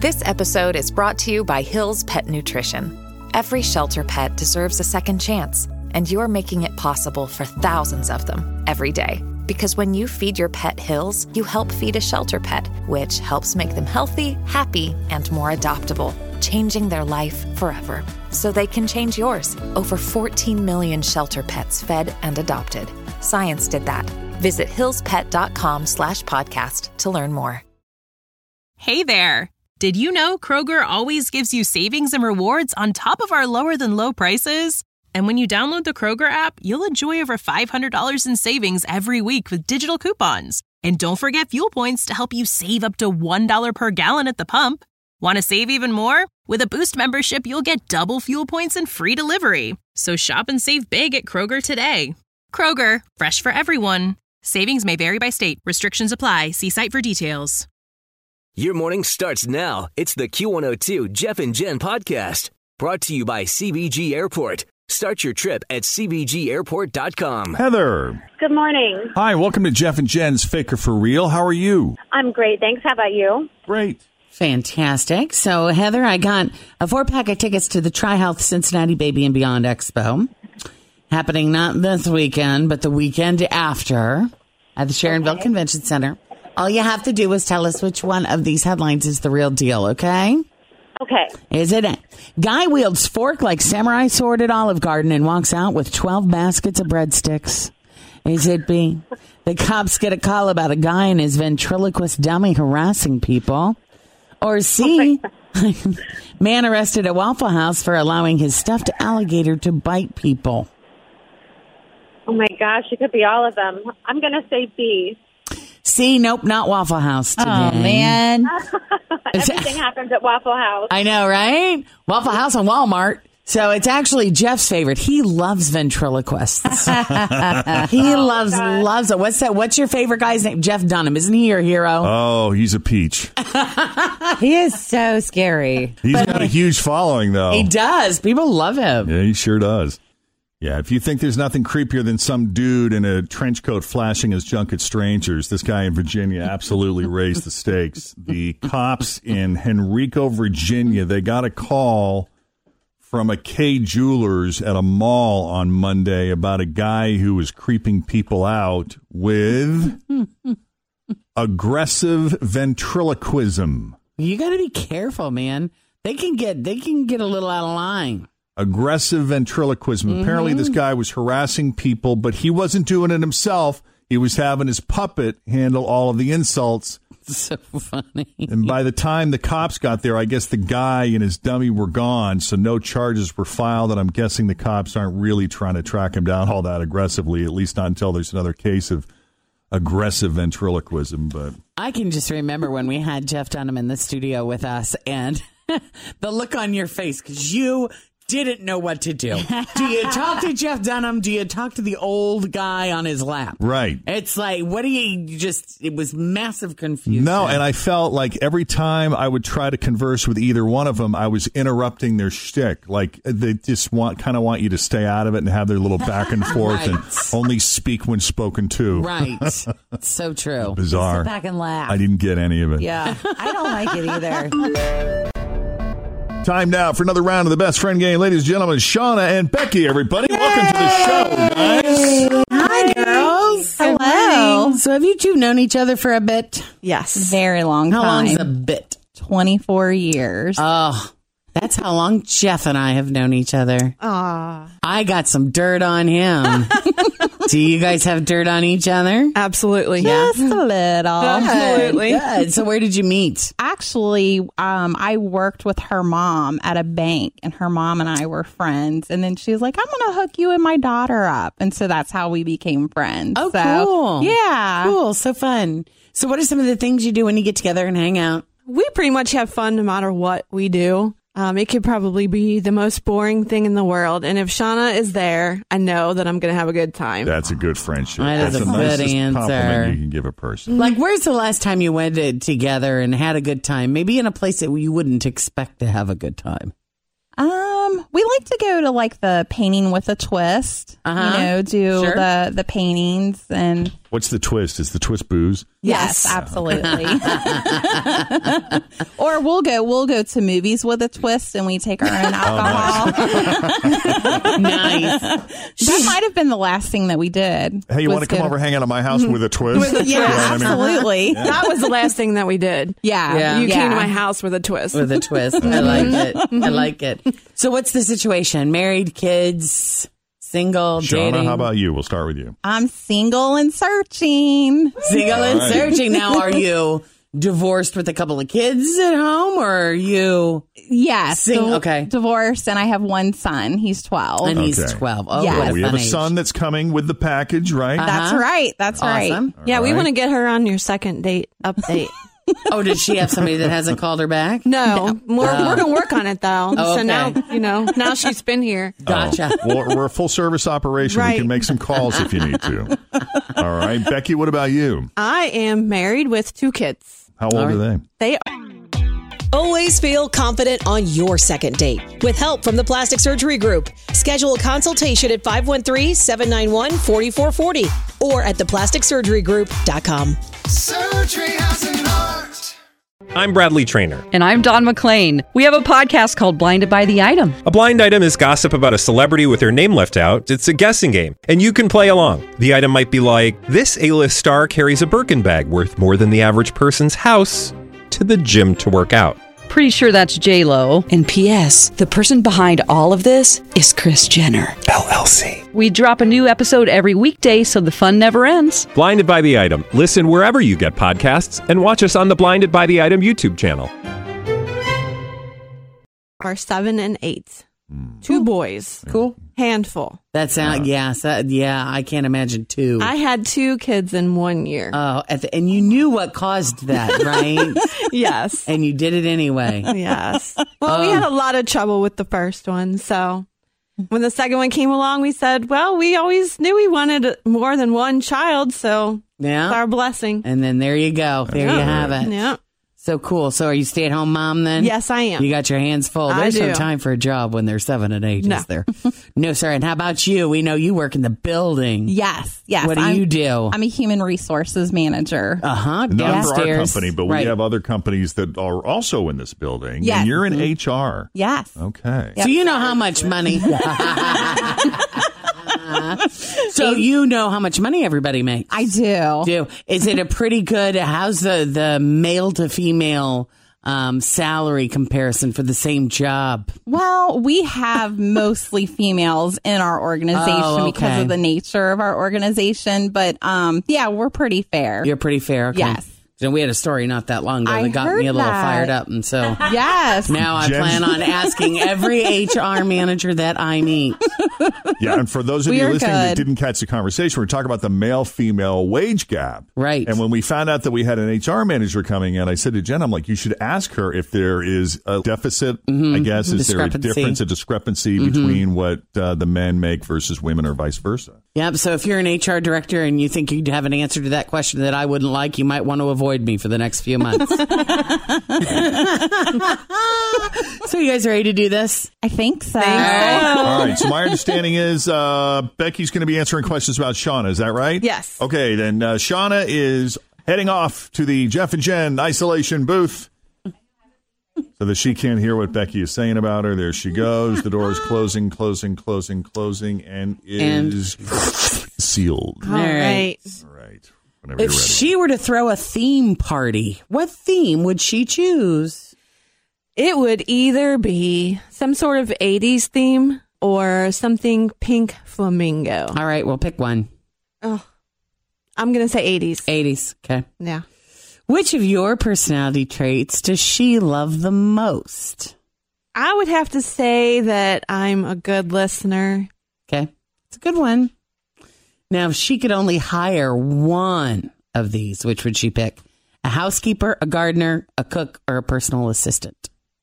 This episode is brought to you by Hill's Pet Nutrition. Every shelter pet deserves a second chance, and you're making it possible for thousands of them every day. Because when you feed your pet Hill's, you help feed a shelter pet, which helps make them healthy, happy, and more adoptable, changing their life forever. So they can change yours. Over 14 million shelter pets fed and adopted. Science did that. Visit hillspet.com/podcast to learn more. Hey there. Did you know Kroger always gives you savings and rewards on top of our lower than low prices? And when you download the Kroger app, you'll enjoy over $500 in savings every week with digital coupons. And don't forget fuel points to help you save up to $1 per gallon at the pump. Want to save even more? With a Boost membership, you'll get double fuel points and free delivery. So shop and save big at Kroger today. Kroger, fresh for everyone. Savings may vary by state. Restrictions apply. See site for details. Your morning starts now. It's the Q102 Jeff and Jen podcast. Brought to you by CBG Airport. Start your trip at CBGAirport.com. Heather. Good morning. Hi, welcome to Jeff and Jen's Faker for Real. How are you? I'm great, thanks. How about you? Great. Fantastic. So, Heather, I got a 4-pack of tickets to the TriHealth Cincinnati Baby and Beyond Expo. Happening not this weekend, but the weekend after at the Sharonville Convention Center. All you have to do is tell us which one of these headlines is the real deal, okay? Okay. Is it A? Guy wields fork like samurai sword at Olive Garden and walks out with 12 baskets of breadsticks. Is it B? The cops get a call about a guy and his ventriloquist dummy harassing people. Or C? Man arrested at Waffle House for allowing his stuffed alligator to bite people. Oh my gosh, it could be all of them. I'm going to say B. C, nope, not Waffle House today. Oh, man. Everything happens at Waffle House. I know, right? Waffle House and Walmart. So it's actually Jeff's favorite. He loves ventriloquists. He loves it. What's your favorite guy's name? Jeff Dunham. Isn't he your hero? Oh, he's a peach. He is so scary. He's got a huge following, though. He does. People love him. Yeah, he sure does. Yeah, if you think there's nothing creepier than some dude in a trench coat flashing his junk at strangers, this guy in Virginia absolutely raised the stakes. The cops in Henrico, Virginia, they got a call from a K Jewelers at a mall on Monday about a guy who was creeping people out with aggressive ventriloquism. You got to be careful, man. They can get a little out of line. Aggressive ventriloquism. Apparently this guy was harassing people, but he wasn't doing it himself. He was having his puppet handle all of the insults. So funny. And by the time the cops got there, I guess the guy and his dummy were gone, so no charges were filed, and I'm guessing the cops aren't really trying to track him down all that aggressively, at least not until there's another case of aggressive ventriloquism. But I can just remember when we had Jeff Dunham in the studio with us, and the look on your face, because you didn't know what to do. Do you talk to Jeff Dunham? Do you talk to the old guy on his lap? right. It's like, what do you just, it was massive confusion. No, and I felt like every time I would try to converse with either one of them, I was interrupting their shtick. Like they just kind of want you to stay out of it and have their little back and forth Right. and only speak when spoken to. Right. It's so true. Bizarre. Sit back and laugh. I didn't get any of it. Yeah, I don't like it either. Time now for another round of the best friend game. Ladies and gentlemen, Shauna and Becky, everybody. Yay! Welcome to the show, guys. Hi, girls. Hello. So have you two known each other for a bit? Yes. Very long How time. long's a bit? 24 years. Oh, that's how long Jeff and I have known each other. I got some dirt on him. Do you guys have dirt on each other? Absolutely. Just a little. Absolutely. Good. So where did you meet? Actually, I worked with her mom at a bank, and her mom and I were friends. And then she was like, I'm going to hook you and my daughter up. And so that's how we became friends. Oh, so, cool. Yeah. Cool. So fun. So what are some of the things you do when you get together and hang out? We pretty much have fun no matter what we do. It could probably be the most boring thing in the world. And if Shauna is there, I know that I'm going to have a good time. That's a good friendship. That is That's a the good nicest answer. compliment you can give a person. Like, where's the last time you went together and had a good time? Maybe in a place that you wouldn't expect to have a good time. We like to go to like the painting with a twist. Uh-huh. You know, do Sure. the paintings and What's the twist? Is the twist booze? yes, absolutely. Or we'll go to movies with a twist and we take our own alcohol. Nice. That might have been the last thing that we did. Hey, you want to come over, hang out at my house with a twist? Yeah, You know what I mean? absolutely. That was the last thing that we did. Yeah. You came to my house with a twist. With a twist. I like it. I like it. So what's the situation? Married, kids, single, Shauna, dating? how about you? We'll start with you. I'm single and searching. Single and searching. Now, are you divorced with a couple of kids at home, or are you? Yes. Okay. Divorced, and I have one son. He's 12. And he's Okay. 12. Oh, Yes. what a We have fun a age. son that's coming with the package, right? That's right. That's Awesome. right. Yeah, we right. want to get her on your second date update. Oh, did she have somebody that hasn't called her back? No, we're going to work on it, though. Oh, So now, okay. now she's been here. Gotcha. Well, we're a full service operation. We Right. can make some calls if you need to. All right. Becky, what about you? I am married with 2 kids. How old are they? They Always feel confident on your second date. With help from the Plastic Surgery Group. Schedule a consultation at 513-791-4440 or at theplasticsurgerygroup.com. Surgery has an art. I'm Bradley Trainer. And I'm Don McClain. We have a podcast called Blinded by the Item. A blind item is gossip about a celebrity with their name left out. It's a guessing game, and you can play along. The item might be like, this A-list star carries a Birkin bag worth more than the average person's house to the gym to work out. Pretty sure that's J-Lo. And P.S. the person behind all of this is Kris Jenner, LLC. We drop a new episode every weekday so the fun never ends. Blinded by the Item. Listen wherever you get podcasts and watch us on the Blinded by the Item YouTube channel. are 7 and 8. 2 boys. Cool. Handful. That sounds, yeah, I can't imagine 2. I had 2 kids in 1 year. Oh, and you knew what caused that, right? Yes. And you did it anyway. Yes. Well, we had a lot of trouble with the first one. So when the second one came along, we said, well, we always knew we wanted more than one child. So Yeah. it's our blessing. And then there you go. There you have it. Yeah. So cool. So are you stay-at-home mom then? Yes, I am. You got your hands full. I There's no do. time for a job when they're 7 and 8, No. is there? No, sir. And how about you? We know you work in the building. Yes. What do you do? I'm a human resources manager. Uh-huh. Not for our Downstairs. company, but Right. we have other companies that are also in this building. Yes. And you're in HR. Yes. Okay. So you know how much money. So you know how much money everybody makes. I do. Is it a pretty good, how's the male to female salary comparison for the same job? Well, we have mostly females in our organization Oh, okay. because of the nature of our organization. But yeah, we're pretty fair. You're pretty fair. Okay. Yes. So we had a story not that long ago I that got me a heard little that. fired up. And so Yes. now I Jen- plan on asking every HR manager that I meet. Yeah, and for those of We you are listening that good. didn't catch the conversation, we're talking about the male-female wage gap. Right. And when we found out that we had an HR manager coming in, I said to Jen, I'm like, you should ask her if there is a deficit, I guess. Is there a Discrepancy. difference, a discrepancy between what the men make versus women or vice versa? Yep. So if you're an HR director and you think you'd have an answer to that question that I wouldn't like, you might want to avoid me for the next few months. So you guys ready to do this? I think so. All right. So my understanding is Becky's going to be answering questions about Shauna. Is that right? Yes. Okay. Then Shauna is heading off to the Jeff and Jen isolation booth so that she can't hear what Becky is saying about her. There she goes. The door is closing, and is sealed. All right. All right. Whenever you're If ready. she were to throw a theme party, what theme would she choose? It would either be some sort of 80s theme or something pink flamingo. All right, we'll pick one. Oh, I'm going to say 80s. 80s. Okay. Yeah. Which of your personality traits does she love the most? I would have to say that I'm a good listener. Okay. It's a good one. Now, if she could only hire one of these, which would she pick? A housekeeper, a gardener, a cook, or a personal assistant?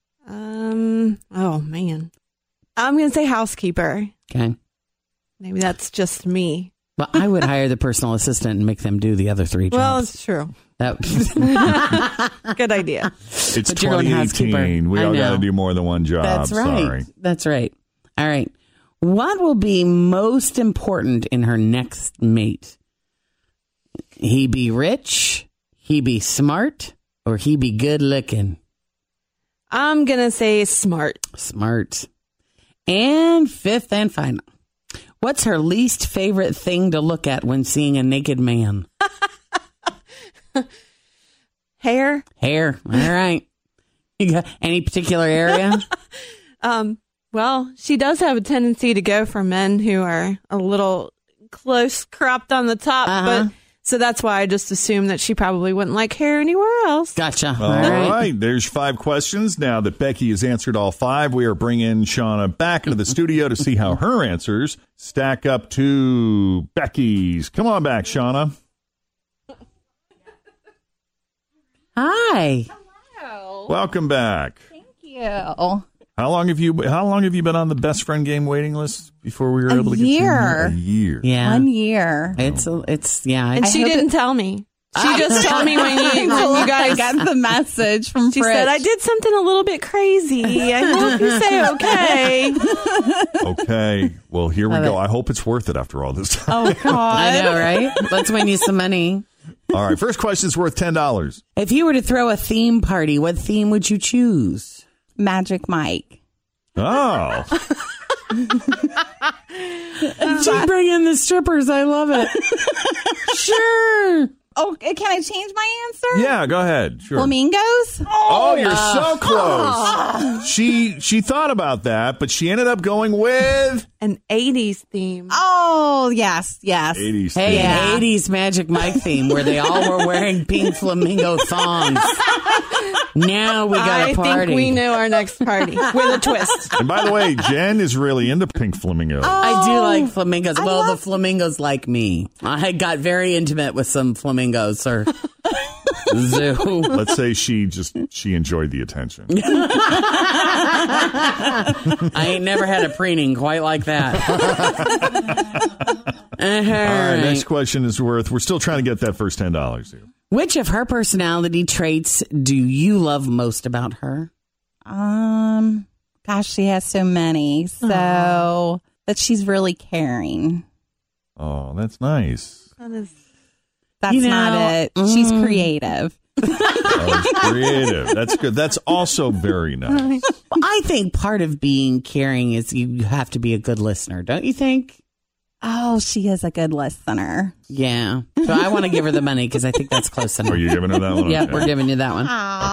Oh, man. I'm going to say housekeeper. Okay. Maybe that's just me. Well, I would hire the personal assistant and make them do the other 3 jobs. Well, it's true. That Good idea. It's But you're going 2018. housekeeper. We I all got to know. do more than one job. That's right. Sorry. That's right. All right. What will be most important in her next mate? He be rich, he be smart, or he be good looking? I'm going to say smart. Smart. And fifth and final. What's her least favorite thing to look at when seeing a naked man? Hair. Hair. All right. You got any particular area? Well, she does have a tendency to go for men who are a little close cropped on the top, but so that's why I just assumed that she probably wouldn't like hair anywhere else. Gotcha. All right. There's 5 questions. Now that Becky has answered all 5, we are bringing Shauna back into the studio to see how her answers stack up to Becky's. Come on back, Shauna. Hi. Hello. Welcome back. Thank you. How long have you been on the best friend game waiting list before we were able to get you? A year. Yeah. 1 year. It's yeah. And she didn't tell me. She just told me when you guys got the message from She Fritz. said, I did something a little bit crazy. I hope you say okay. Okay. Well, here we go. I hope it's worth it after all this time. Oh, God. I know, right? Let's win you some money. All right. First question is worth $10. If you were to throw a theme party, what theme would you choose? Magic Mike. Oh. She bring in the strippers. I love it. Sure. Oh, can I change my answer? Yeah, go ahead. Sure. Flamingos? Oh, you're so close. She thought about that, but she ended up going with an 80s theme. Oh, yes. 80s Hey, theme. an 80s Magic Mike theme where they all were wearing pink flamingo thongs. Now we got a party. I think we know our next party with a twist. And by the way, Jen is really into pink flamingos. I do like flamingos. Well, the flamingos like me. I got very intimate with some flamingos, sir. Zoo. Let's say she enjoyed the attention. I ain't never had a preening quite like that. All right, next question is worth. We're still trying to get that first $10 here. Which of her personality traits do you love most about her? Gosh, she has so many. So, but she's really caring. Oh, that's nice. That's not it. She's creative. Oh, it's creative. That's good. That's also very nice. Well, I think part of being caring is you have to be a good listener, don't you think? Oh, she is a good listener. Yeah. So I want to give her the money because I think that's close enough. Are you giving her that one? Yeah, Okay. we're giving you that one.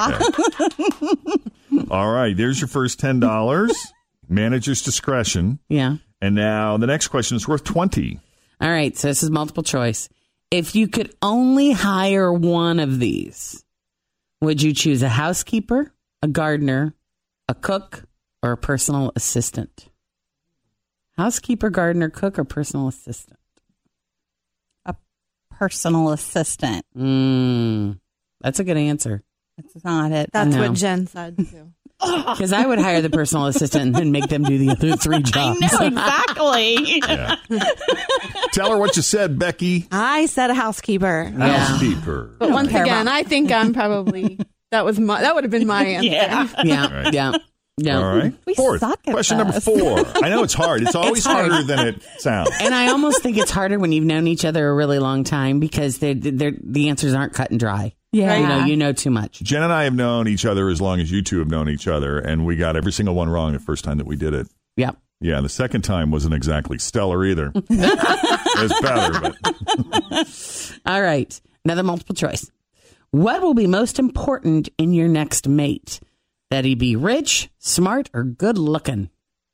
Okay. All right. There's your first $10. Manager's discretion. Yeah. And now the next question is worth $20. All right. So this is multiple choice. If you could only hire one of these, would you choose a housekeeper, a gardener, a cook, or a personal assistant? Housekeeper, gardener, cook, or personal assistant? A personal assistant. That's a good answer. That's not it. That's what Jen said, too. Because I would hire the personal assistant and then make them do the other 3 jobs. I know, exactly. Yeah. Tell her what you said, Becky. I said a housekeeper. Housekeeper. But once again, I think I'm probably that would have been my answer. Yeah. All right. We Fourth. suck at Question number this. 4. I know it's hard. It's always harder than it sounds. And I almost think it's harder when you've known each other a really long time because the answers aren't cut and dry. Yeah. You know too much. Jen and I have known each other as long as you two have known each other, and we got every single one wrong the first time that we did it. Yep. Yeah, the second time wasn't exactly stellar either. It was better, but... All right. Another multiple choice. What will be most important in your next mate? That he be rich, smart, or good looking?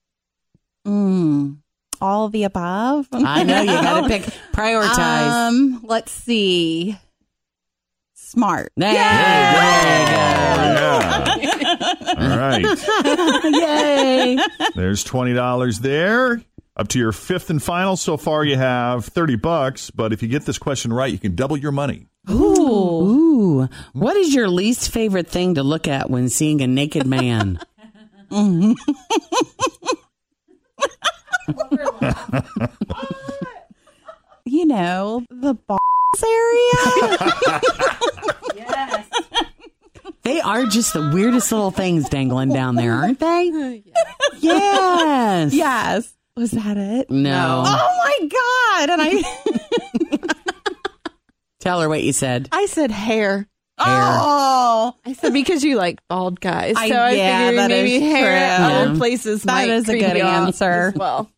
All of the above. I know you got to pick. Prioritize. Let's see. Smart. There Yeah. All right. Yay. There's $20 there. Up to your fifth and final. So far, you have $30. But if you get this question right, you can double your money. Ooh. What is your least favorite thing to look at when seeing a naked man? You know, the area. Yes. They are just the weirdest little things dangling down there, aren't they? Yes. Yes. Was that it? No. Oh my God. And I Tell her what you said. I said hair. Oh, I said because you like bald guys. So I yeah, figured that maybe is hair at true. other places That might is a creep good you out answer. as well.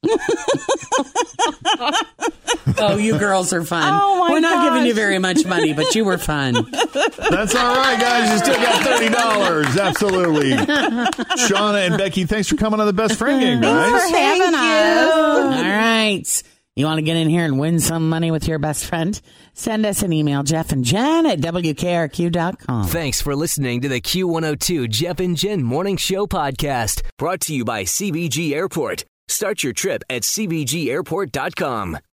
Oh, you girls are fun. Oh, my We're not giving you gosh. very much money, but you were fun. That's all right, guys. You still got $30. Absolutely. Shauna and Becky, thanks for coming on the Best Friend Game, guys. Thanks for having us. All right. You want to get in here and win some money with your best friend? Send us an email, Jeff and Jen at WKRQ.com. Thanks for listening to the Q102 Jeff and Jen Morning Show podcast, brought to you by CBG Airport. Start your trip at CBGAirport.com.